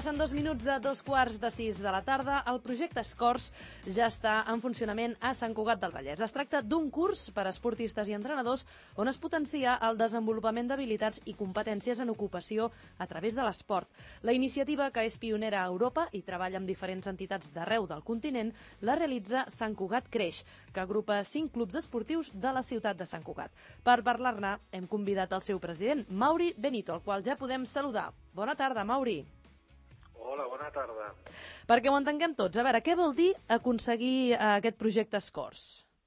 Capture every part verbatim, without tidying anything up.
Passen dos minuts de dos quarts de sis de la tarda. El projecte Escorç ja està en funcionament a Sant Cugat del Vallès. Es tracta d'un curs per a esportistes i entrenadors on es potencia el desenvolupament d'habilitats i competències en ocupació a través de l'esport. La iniciativa, que és pionera a Europa i treballa amb diferents entitats d'arreu del continent, la realitza Sant Cugat Creix, que agrupa cinc clubs esportius de la ciutat de Sant Cugat. Per parlar-ne, hem convidat el seu president, Mauri Benito, el qual ja podem saludar. Bona tarda, Mauri. Hola, bona tarda. Perquè ho entenguem tots, a veure, què vol dir aconseguir uh, aquest projecte Escorç?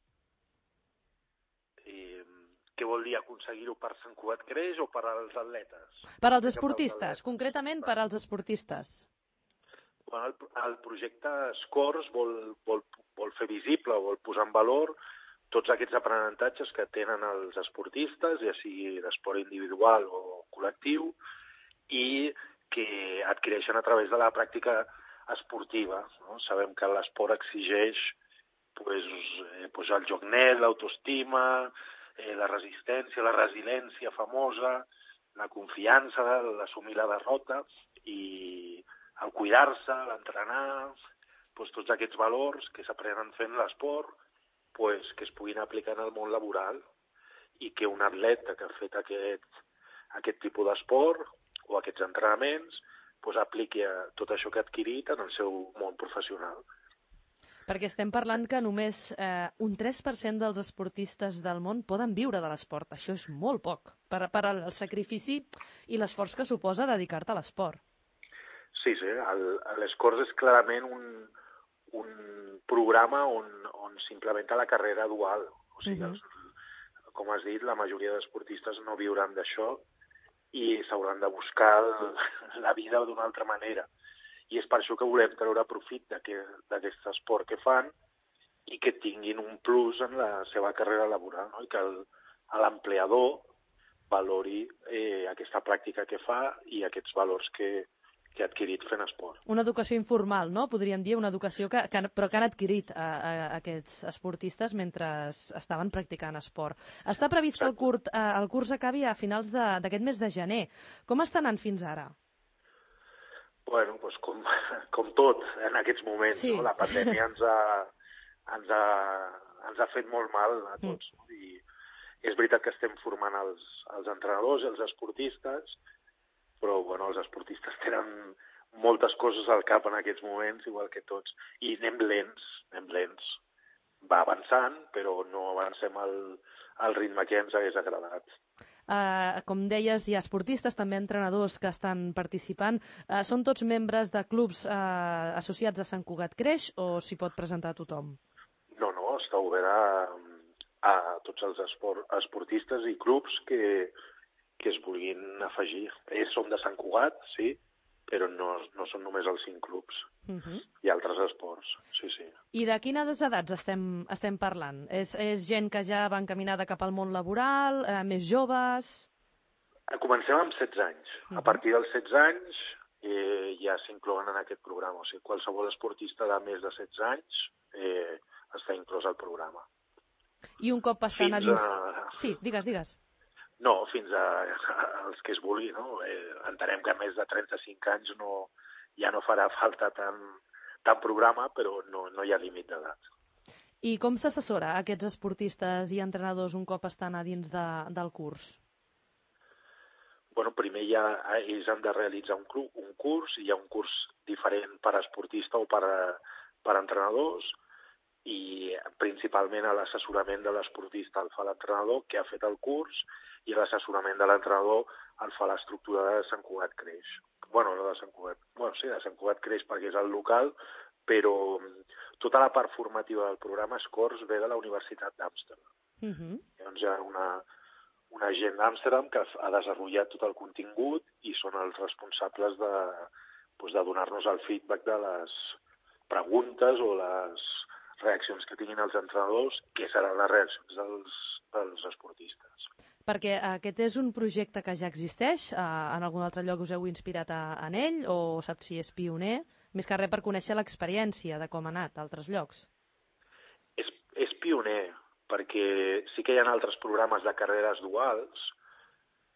I, què vol dir aconseguir-ho per Sant Cugat Creix o per als atletes? Per als esportistes, concretament per als esportistes. Bueno, el, el projecte Escorç vol, vol, vol fer visible, vol posar en valor tots aquests aprenentatges que tenen els esportistes, ja sigui d'esport individual o col·lectiu, i que adquireixen a través de la pràctica esportiva. No? Sabem que l'esport exigeix pues, eh, pues el joc net, l'autoestima, eh, la resistència, la resiliència famosa, la confiança, l'assumir la derrota i el cuidar-se, l'entrenar, pues, tots aquests valors que s'aprenen fent l'esport, pues, que es puguin aplicar en el món laboral i que un atleta que ha fet aquest, aquest tipus d'esport o aquests entrenaments, doncs apliqui tot això que ha adquirit en el seu món professional. Perquè estem parlant que només eh, un tres per cent dels esportistes del món poden viure de l'esport. Això és molt poc, per, per al sacrifici i l'esforç que suposa dedicar-te a l'esport. Sí, sí, l'Escorç és clarament un, un programa on, on s'implementa la carrera dual. O sigui, uh-huh. els, com has dit, la majoria d'esportistes no viuran d'això, i s'hauran de buscar la vida d'una altra manera. I és per això que volem treure profit d'aquest esport que fan i que tinguin un plus en la seva carrera laboral, no? I que l'empleador valori eh, aquesta pràctica que fa i aquests valors que, que ha adquirit fent esport. Una educació informal, no? Podríem dir una educació que, que, però que han adquirit a, a, a aquests esportistes mentre estaven practicant esport. Està previst Exacte. que el, curt, eh, el curs acabi a finals d'aquest mes de gener. Com està anant fins ara? Bueno, doncs com, com tot en aquests moments. Sí. No? La pandèmia ens ha, ens, ha, ens ha fet molt mal a tots. Mm. No? I és veritat que estem formant els, els entrenadors i els esportistes, però bueno, els esportistes tenen moltes coses al cap en aquests moments, igual que tots, i anem lents, anem lents. Va avançant, però no avancem al, al ritme que ens hagués agradat. Uh, com deies, hi ha esportistes, també entrenadors que estan participant. Uh, són tots membres de clubs uh, associats a Sant Cugat Creix o s'hi pot presentar a tothom? No, no, està obert a, a tots els esport, esportistes i clubs que, que es vulguin afegir. Ells són de Sant Cugat, sí, però no, no són només els cinc clubs. Uh-huh. Hi ha altres esports, sí, sí. I de quines edats estem, estem parlant? És, és gent que ja va encaminada cap al món laboral, eh, més joves? Comencem amb setze anys. Uh-huh. A partir dels setze anys eh, ja s'inclouen en aquest programa. O sigui, qualsevol esportista de més de setze anys eh, està inclòs al programa. I un cop estan fins a dins... A... Sí, digues, digues. No, fins a, a els que es vulgui, no? Eh, entenem que a més de trenta-cinc anys no, ja no farà falta tant, tant programa, però no, no hi ha límit d'edat. I com s'assessora a aquests esportistes i entrenadors un cop estan a dins de, del curs? Bueno, primer ja ells han de realitzar un, club, un curs, hi ha un curs diferent per a esportista o per a, per a entrenadors, i principalment l'assessorament de l'esportista el fa l'entrenador que ha fet el curs, i l'assessorament de l'entrenador el fa l'estructura de Sant Cugat Creix. Bueno, no de Sant Cugat, bueno, sí, de Sant Cugat Creix perquè és el local, però tota la part formativa del programa Escorç ve de la Universitat d'Amsterdam. Uh-huh. Llavors hi ha una, una gent d'Amsterdam que ha desenvolupat tot el contingut i són els responsables de, doncs, de donar-nos el feedback de les preguntes o les reaccions que tinguin els entrenadors, que seran les reaccions dels, dels esportistes. Perquè aquest és un projecte que ja existeix, eh, en algun altre lloc us heu inspirat a, en ell, o saps si és pioner? Més que res per conèixer l'experiència de com ha anat a altres llocs. És, és pioner, perquè sí que hi ha altres programes de carreres duals,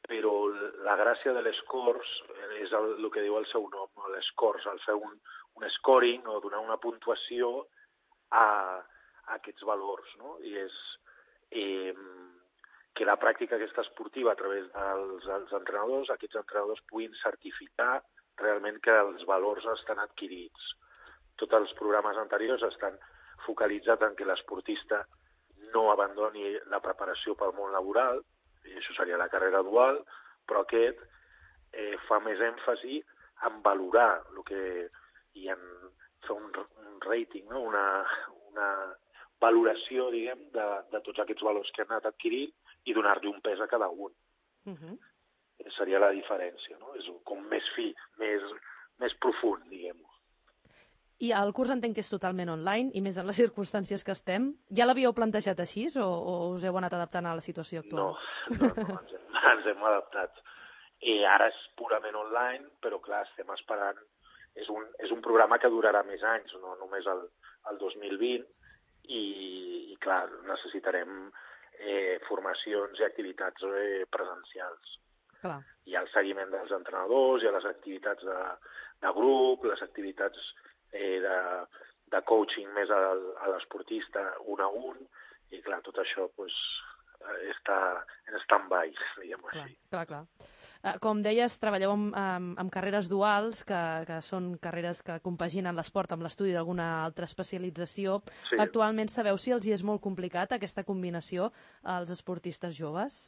però la gràcia de les cors és el, el que diu el seu nom, no? Les cors, el fer un, un scoring o donar una puntuació a, a aquests valors, no? I és eh, que la pràctica aquesta esportiva a través dels, dels entrenadors, aquests entrenadors puguin certificar realment que els valors estan adquirits. Tots els programes anteriors estan focalitzats en que l'esportista no abandoni la preparació pel món laboral, i això seria la carrera dual, però aquest eh, fa més èmfasi en valorar el que, i en fer un, un rating, no? una, una valoració, diguem, de, de tots aquests valors que han anat adquirint i donar-li un pes a cada un. Uh-huh. Seria la diferència, no? És com més fi, més, més profund, diguem-ho. I el curs entenc que és totalment online, i més en les circumstàncies que estem. Ja l'havíeu plantejat així o, o us heu anat adaptant a la situació actual? No, no, no ens, hem, ens hem adaptat. I ara és purament online, però clar, estem esperant... És un, és un programa que durarà més anys, no només el, el dos mil vint, i, i clar, necessitarem eh, formacions i activitats eh, presencials. Clar. Hi ha el seguiment dels entrenadors, hi ha les activitats de, de grup, les activitats eh, de, de coaching més al, a l'esportista un a un, i clar, tot això pues, està en stand-by, diguem-ho així. Clar, clar. Com deies, treballeu amb, amb, amb carreres duals, que, que són carreres que compaginen l'esport amb l'estudi d'alguna altra especialització. Sí. Actualment sabeu si els hi és molt complicat aquesta combinació als esportistes joves?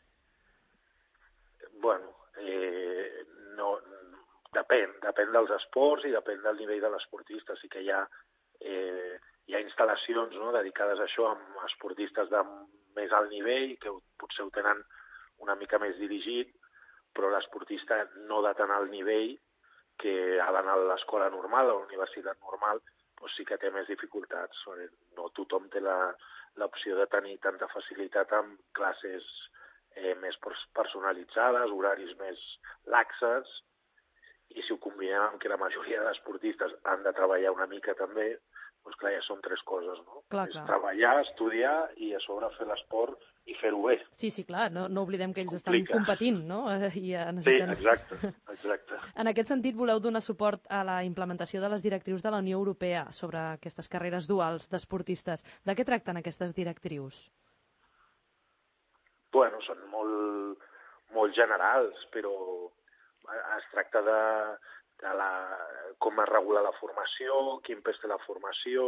Bueno, eh, no, depèn, depèn dels esports i depèn del nivell de l'esportista. Sí que hi ha, eh, hi ha instal·lacions, no?, dedicades a això amb esportistes de més alt nivell, que potser ho tenen una mica més dirigit, però l'esportista no de tan alt nivell, que ha d'anar a l'escola normal, a la universitat normal, doncs sí que té més dificultats. No tothom té l'opció de tenir tanta facilitat amb classes eh, més personalitzades, horaris més laxes, i si ho combinem amb que la majoria d'esportistes han de treballar una mica també, doncs clar, ja són tres coses, no? Clar, és clar. Treballar, estudiar i a sobre fer l'esport i fer-ho bé. Sí, sí, clar, no, no oblidem que ells Complica. estan competint, no? I necessiten... Sí, exacte, exacte. En aquest sentit, voleu donar suport a la implementació de les directrius de la Unió Europea sobre aquestes carreres duals d'esportistes. De què tracten aquestes directrius? Bueno, són molt, molt generals, però es tracta de, de la, com es regula la formació, quin pes té la formació,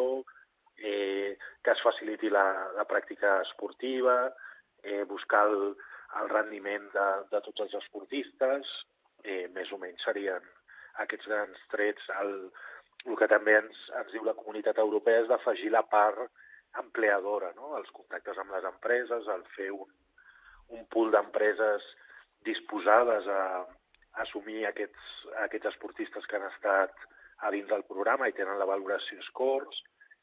eh, que es faciliti la, la pràctica esportiva, eh, buscar el, el rendiment de, de tots els esportistes, eh, més o menys serien aquests grans trets. El, el que també ens, ens diu la Comunitat Europea és d'afegir la part empleadora, no?, els contactes amb les empreses, el fer un, un pool d'empreses disposades a, a assumir aquests, aquests esportistes que han estat a dins del programa i tenen la valoració scores,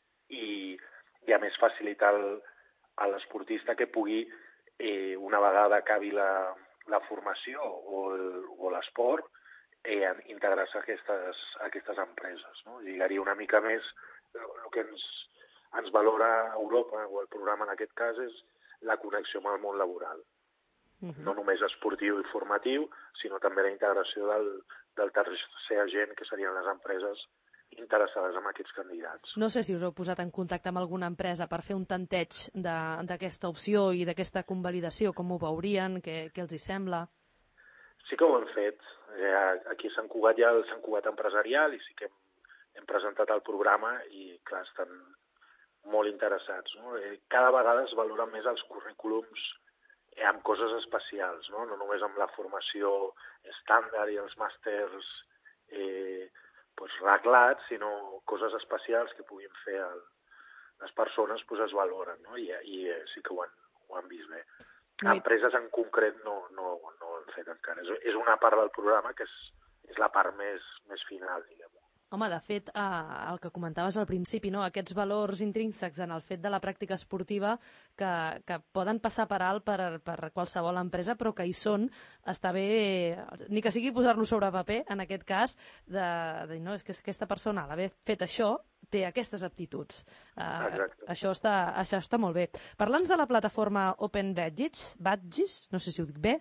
i, i a més facilitar el, a l'esportista que pugui, eh, una vegada acabi la, la formació o l'esport, eh, integrar-se a aquestes, a aquestes empreses, no? Lligaria una mica més el que ens, ens valora Europa, o el programa en aquest cas, és la connexió amb el món laboral. Uh-huh. No només esportiu i formatiu, sinó també la integració del, del tercer agent, que serien les empreses interessades en aquests candidats. No sé si us heu posat en contacte amb alguna empresa per fer un tanteig d'aquesta opció i d'aquesta convalidació, com ho veurien, què, què els hi sembla? Sí que ho hem fet. Aquí a Sant Cugat hi ha el Sant Cugat Empresarial i sí que hem, hem presentat el programa i, clar, estan molt interessats, no? Cada vegada es valoren més els currículums amb coses especials, no? No només amb la formació estàndard i els màsters eh, pues, reglats, sinó coses especials que puguin fer el, les persones, pues, es valoren, no? I, i eh, sí que ho han, ho han vist bé. No, empreses en concret no, no, no ho han fet encara. És, és una part del programa que és, és la part més, més final, diguem-ho. Home, de fet, eh, el que comentaves al principi, no? Aquests valors intrínsecs en el fet de la pràctica esportiva que, que poden passar per alt per, per qualsevol empresa, però que hi són, està bé, ni que sigui posar-lo sobre paper, en aquest cas, de, de no, és que aquesta persona, a l'haver fet això, té aquestes aptituds. Uh, això, està, això està molt bé. Parlant de la plataforma Open Badges, Badges, no sé si ho dic bé,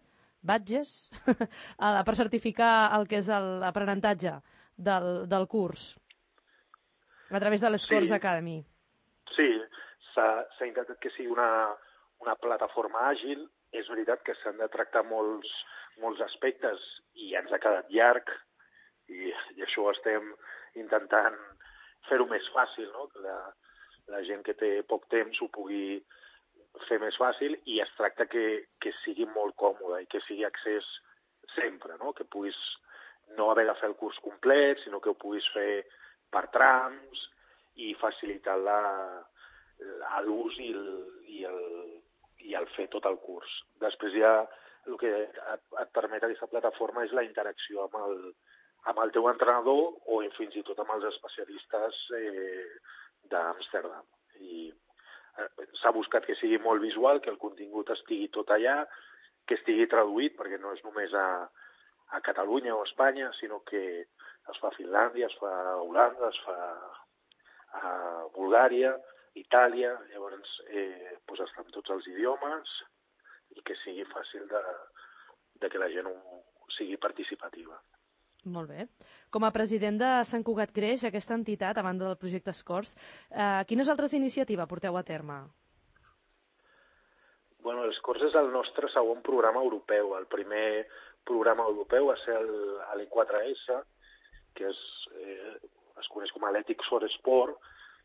badges per certificar el que és l'aprenentatge del, del curs a través de l'Escors Sí. Academy. Sí, s'ha intentat que sigui una, una plataforma àgil. És veritat que s'han de tractar molts, molts aspectes i ens ha quedat llarg i, i això ho estem intentant fer-ho més fàcil, no? Que la, la gent que té poc temps ho pugui fer més fàcil i es tracta que, que sigui molt còmode i que sigui accés sempre, no? Que puguis no haver de fer el curs complet, sinó que ho puguis fer per trams i facilitar l'ús i, el, i, el, i el fer tot el curs. Després ja el que et, et permet aquesta plataforma és la interacció amb el, amb el teu entrenador o fins i tot amb els especialistes eh, d'Amsterdam. I s'ha buscat que sigui molt visual, que el contingut estigui tot allà, que estigui traduït, perquè no és només a, a Catalunya o a Espanya, sinó que es fa a Finlàndia, es fa a Holanda, es fa a Bulgària, Itàlia, llavors eh, doncs està en tots els idiomes i que sigui fàcil de, de que la gent ho, sigui participativa. Molt bé. Com a president de Sant Cugat Creix, aquesta entitat, a banda del projecte Escors, eh, quines altres iniciatives porteu a terme? Bueno, l'Escors és el nostre segon programa europeu. El primer programa europeu va ser l'E quatre essa, que és, eh, es coneix com a l'Ethics for Sport,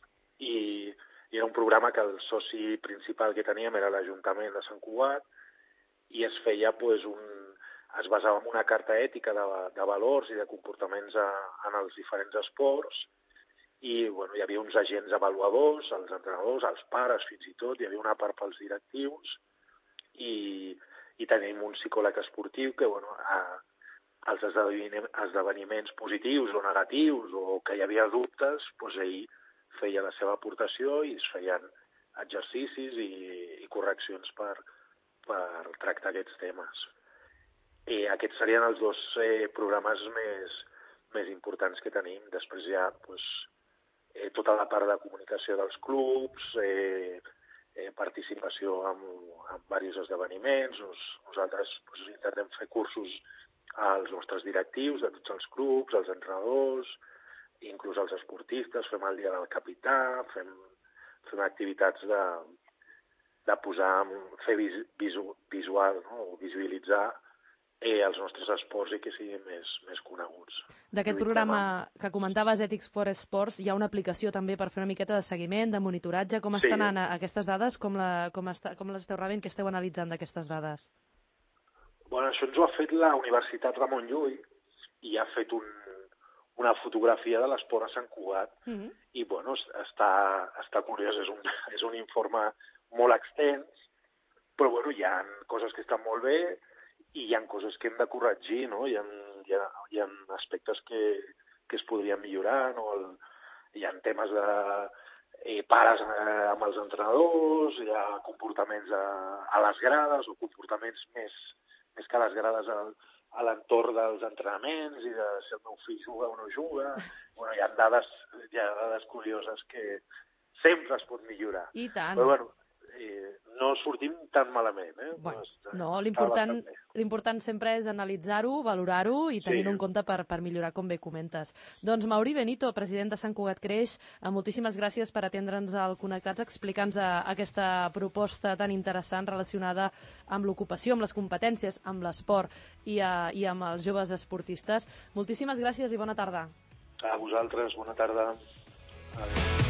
i, i era un programa que el soci principal que teníem era l'Ajuntament de Sant Cugat, i es feia pues, un es basava en una carta ètica de, de valors i de comportaments a, en els diferents esports i bueno, hi havia uns agents avaluadors, els entrenadors, els pares fins i tot, hi havia una part pels directius i, i tenim un psicòleg esportiu que bueno, a, als esdeveniments positius o negatius o que hi havia dubtes, doncs ell feia la seva aportació i es feien exercicis i, i correccions per, per tractar aquests temes. I aquests serien els dos eh, programes més, més importants que tenim. Després hi ha pues, eh, tota la part de comunicació dels clubs, eh, eh, participació en, en diversos esdeveniments. Nos, nosaltres pues, intentem fer cursos als nostres directius de tots els clubs, als entrenadors, inclús als esportistes, fem el dia del capità, fem, fem activitats de, de posar, fer vis, visu, visual, no? O visualitzar eh, els nostres esports i que siguin més, més coneguts. D'aquest programa que comentaves, Ethics for Sports, hi ha una aplicació també per fer una miqueta de seguiment, de monitoratge. Com estan sí. anant aquestes dades? Com, la, com, està, com les esteu rebent? Què esteu analitzant d'aquestes dades? Bueno, això ens ho ha fet la Universitat Ramon Llull i ha fet un, una fotografia de l'esport a Sant Cugat. Mm-hmm. I bueno, està, està curiós, és un, és un informe molt extens, però bueno, hi ha coses que estan molt bé i hi ha coses que hem de corregir, no? Hi ha, hi ha, hi ha aspectes que, que es podrien millorar, no? El, hi ha temes de eh, pares eh, amb els entrenadors, hi ha comportaments a, a les grades o comportaments més, més que a les grades al, a l'entorn dels entrenaments i de si el meu fill juga o no juga. Bueno, hi ha dades, hi ha dades curioses que sempre es pot millorar. I tant. Però bueno, eh, no sortim tan malament. Eh? Bueno, pues, no, l'important l'important sempre és analitzar-ho, valorar-ho i tenir-ho sí. en compte per, per millorar, com bé comentes. Doncs Mauri Benito, president de Sant Cugat Creix, moltíssimes gràcies per atendre'ns al Connectats, explicant-nos aquesta proposta tan interessant relacionada amb l'ocupació, amb les competències, amb l'esport i, a, i amb els joves esportistes. Moltíssimes gràcies i bona tarda. A vosaltres, bona tarda. Adéu.